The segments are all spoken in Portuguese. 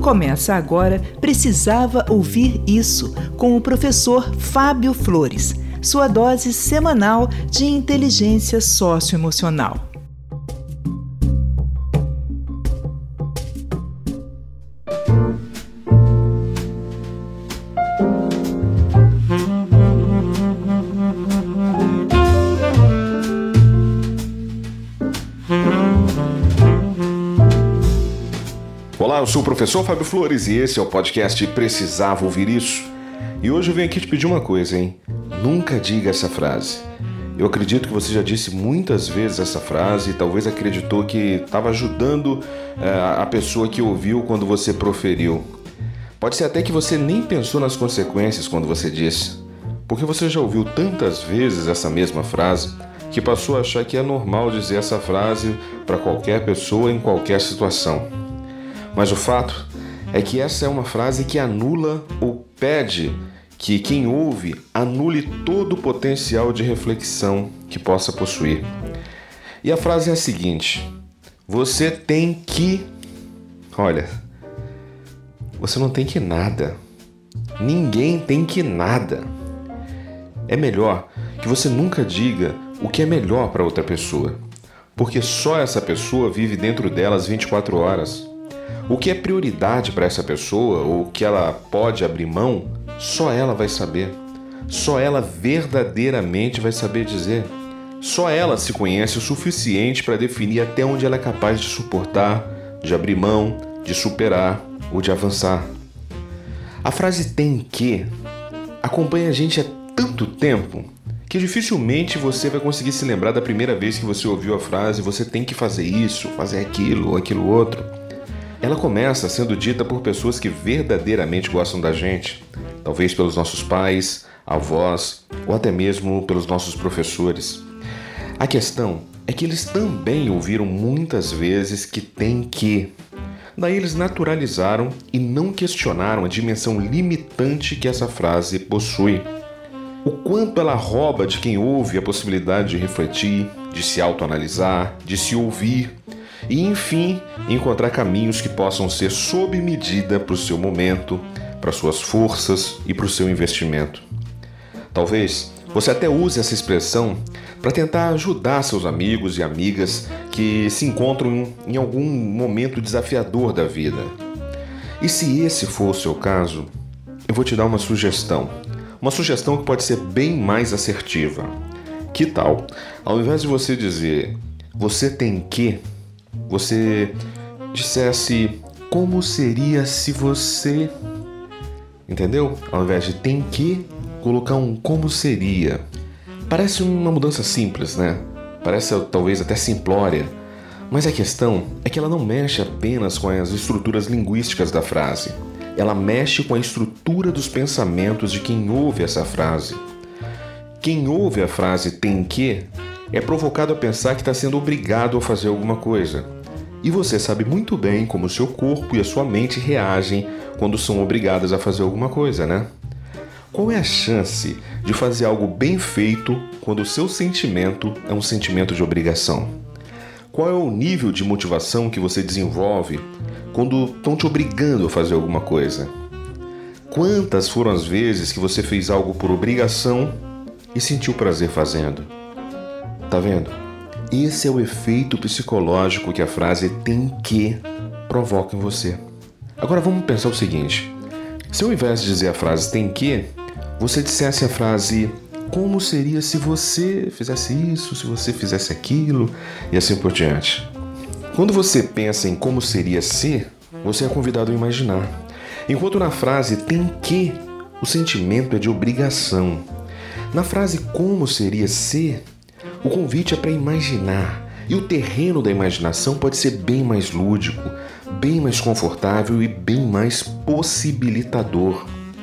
Começa agora Precisava Ouvir Isso, com o professor Fábio Flores, sua dose semanal de inteligência socioemocional. Olá, eu sou o professor Fábio Flores e esse é o podcast Precisava Ouvir Isso. E hoje eu venho aqui te pedir uma coisa, hein? Nunca diga essa frase. Eu acredito que você já disse muitas vezes essa frase e talvez acreditou que estava ajudando a pessoa que ouviu quando você proferiu. Pode ser até que você nem pensou nas consequências quando você disse, porque você já ouviu tantas vezes essa mesma frase que passou a achar que é normal dizer essa frase para qualquer pessoa em qualquer situação. Mas o fato é que essa é uma frase que anula ou pede que quem ouve anule todo o potencial de reflexão que possa possuir. E a frase é a seguinte: você tem que... Olha, você não tem que nada. Ninguém tem que nada. É melhor que você nunca diga o que é melhor para outra pessoa, porque só essa pessoa vive dentro dela as 24 horas. O que é prioridade para essa pessoa ou o que ela pode abrir mão, só ela vai saber. Só ela verdadeiramente vai saber dizer. Só ela se conhece o suficiente para definir até onde ela é capaz de suportar, de abrir mão, de superar ou de avançar. A frase tem que acompanha a gente há tanto tempo que dificilmente você vai conseguir se lembrar da primeira vez que você ouviu a frase você tem que fazer isso, fazer aquilo ou aquilo outro. Ela começa sendo dita por pessoas que verdadeiramente gostam da gente, talvez pelos nossos pais, avós ou até mesmo pelos nossos professores. A questão é que eles também ouviram muitas vezes que tem que. Daí eles naturalizaram e não questionaram a dimensão limitante que essa frase possui. O quanto ela rouba de quem ouve a possibilidade de refletir, de se autoanalisar, de se ouvir e, enfim, encontrar caminhos que possam ser sob medida para o seu momento, para suas forças e para o seu investimento. Talvez você até use essa expressão para tentar ajudar seus amigos e amigas que se encontram em algum momento desafiador da vida. E se esse for o seu caso, eu vou te dar uma sugestão. Uma sugestão que pode ser bem mais assertiva. Que tal, ao invés de você dizer você tem que, você dissesse como seria se você... Entendeu? Ao invés de tem que, colocar um como seria. Parece uma mudança simples, né? Parece talvez até simplória. Mas a questão é que ela não mexe apenas com as estruturas linguísticas da frase. Ela mexe com a estrutura dos pensamentos de quem ouve essa frase. Quem ouve a frase tem que é provocado a pensar que está sendo obrigado a fazer alguma coisa. E você sabe muito bem como o seu corpo e a sua mente reagem quando são obrigadas a fazer alguma coisa, né? Qual é a chance de fazer algo bem feito quando o seu sentimento é um sentimento de obrigação? Qual é o nível de motivação que você desenvolve quando estão te obrigando a fazer alguma coisa? Quantas foram as vezes que você fez algo por obrigação e sentiu prazer fazendo? Tá vendo? Esse é o efeito psicológico que a frase tem que provoca em você. Agora vamos pensar o seguinte. Se ao invés de dizer a frase tem que, você dissesse a frase como seria se você fizesse isso, se você fizesse aquilo e assim por diante. Quando você pensa em como seria se, você é convidado a imaginar. Enquanto na frase tem que, o sentimento é de obrigação. Na frase como seria se, o convite é para imaginar. E o terreno da imaginação pode ser bem mais lúdico, bem mais confortável e bem mais possibilitador.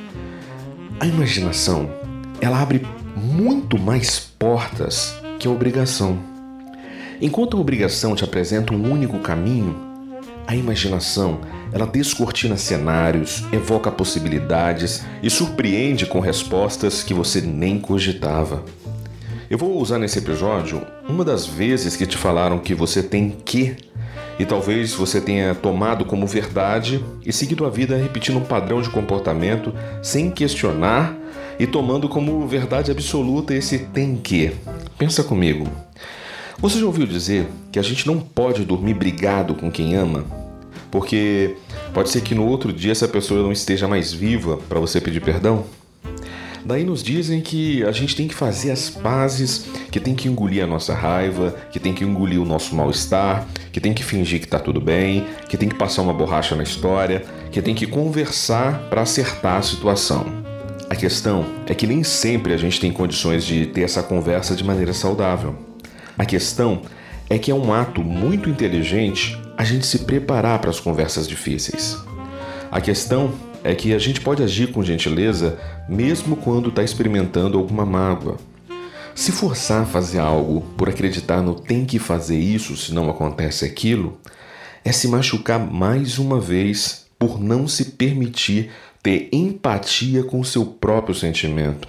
A imaginação, ela abre muito mais portas que a obrigação. Enquanto a obrigação te apresenta um único caminho, a imaginação, ela descortina cenários, evoca possibilidades e surpreende com respostas que você nem cogitava. Eu vou usar nesse episódio uma das vezes que te falaram que você tem que E talvez você tenha tomado como verdade e seguido a vida repetindo um padrão de comportamento sem questionar e tomando como verdade absoluta esse tem que. Pensa comigo. Você já ouviu dizer que a gente não pode dormir brigado com quem ama? Porque pode ser que no outro dia essa pessoa não esteja mais viva para você pedir perdão? Daí nos dizem que a gente tem que fazer as pazes, que tem que engolir a nossa raiva, que tem que engolir o nosso mal-estar, que tem que fingir que tá tudo bem, que tem que passar uma borracha na história, que tem que conversar para acertar a situação. A questão é que nem sempre a gente tem condições de ter essa conversa de maneira saudável. A questão é que é um ato muito inteligente a gente se preparar para as conversas difíceis. A questão é que a gente pode agir com gentileza mesmo quando está experimentando alguma mágoa. Se forçar a fazer algo por acreditar no tem que fazer isso se não acontece aquilo, é se machucar mais uma vez por não se permitir ter empatia com o seu próprio sentimento.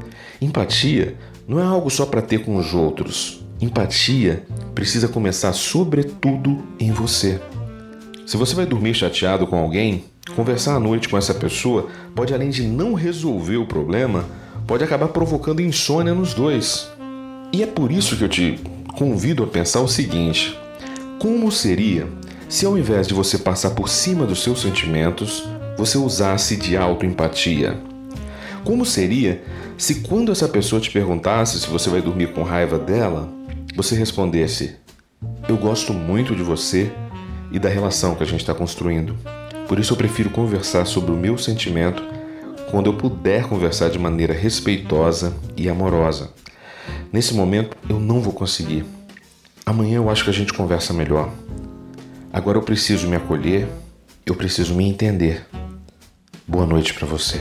Empatia não é algo só para ter com os outros. Empatia precisa começar sobretudo em você. Se você vai dormir chateado com alguém, conversar à noite com essa pessoa pode, além de não resolver o problema, pode acabar provocando insônia nos dois. E é por isso que eu te convido a pensar o seguinte: como seria se ao invés de você passar por cima dos seus sentimentos, você usasse de autoempatia? Como seria se quando essa pessoa te perguntasse se você vai dormir com raiva dela, você respondesse: eu gosto muito de você e da relação que a gente está construindo. Por isso eu prefiro conversar sobre o meu sentimento quando eu puder conversar de maneira respeitosa e amorosa. Nesse momento eu não vou conseguir. Amanhã eu acho que a gente conversa melhor. Agora eu preciso me acolher, eu preciso me entender. Boa noite para você.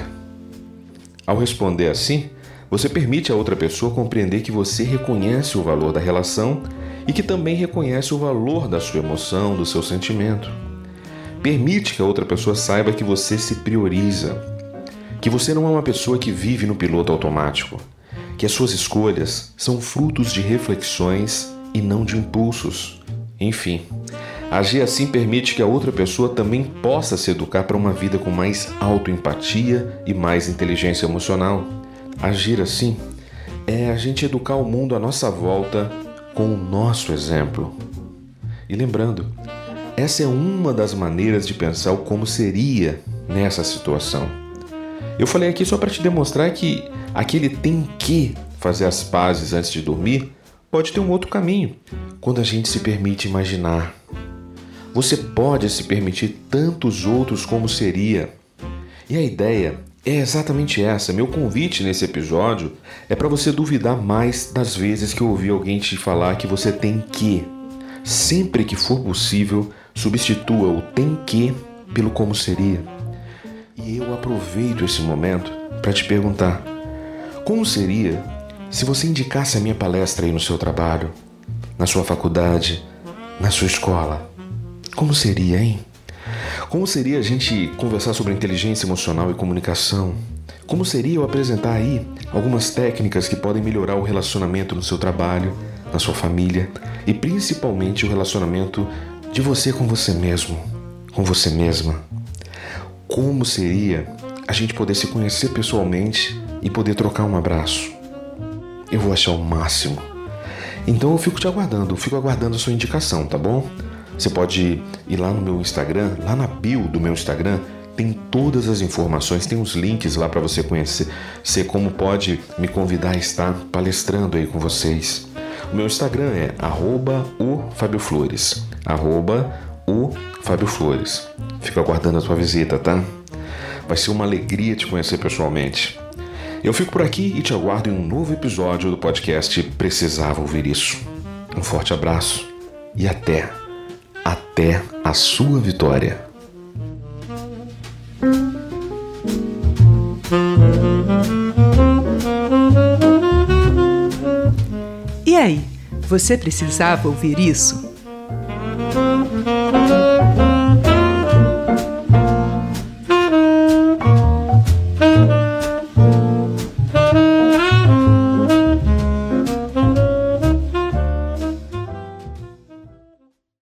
Ao responder assim, você permite a outra pessoa compreender que você reconhece o valor da relação e que também reconhece o valor da sua emoção, do seu sentimento. Permite que a outra pessoa saiba que você se prioriza, que você não é uma pessoa que vive no piloto automático, que as suas escolhas são frutos de reflexões e não de impulsos. Enfim, agir assim permite que a outra pessoa também possa se educar para uma vida com mais autoempatia e mais inteligência emocional. Agir assim é a gente educar o mundo à nossa volta com o nosso exemplo. E lembrando, essa é uma das maneiras de pensar o como seria nessa situação. Eu falei aqui só para te demonstrar que aquele tem que fazer as pazes antes de dormir pode ter um outro caminho, quando a gente se permite imaginar. Você pode se permitir tantos outros como seria. E a ideia é exatamente essa. Meu convite nesse episódio é para você duvidar mais das vezes que eu ouvi alguém te falar que você tem que. Sempre que for possível, substitua o tem que pelo como seria. E eu aproveito esse momento para te perguntar: como seria se você indicasse a minha palestra aí no seu trabalho, na sua faculdade, na sua escola? Como seria, hein? Como seria a gente conversar sobre inteligência emocional e comunicação? Como seria eu apresentar aí algumas técnicas que podem melhorar o relacionamento no seu trabalho, na sua família e principalmente o relacionamento de você com você mesmo, com você mesma? Como seria a gente poder se conhecer pessoalmente e poder trocar um abraço? Eu vou achar o máximo. Então eu fico aguardando a sua indicação, tá bom? Você pode ir lá no meu Instagram, lá na bio do meu Instagram, tem todas as informações, tem os links lá para você conhecer como pode me convidar a estar palestrando aí com vocês. O meu Instagram é @o_FábioFlores, @o_FábioFlores. Fico aguardando a sua visita, tá? Vai ser uma alegria te conhecer pessoalmente. Eu fico por aqui e te aguardo em um novo episódio do podcast Precisava Ouvir Isso. Um forte abraço e até a sua vitória. E aí, você precisava ouvir isso?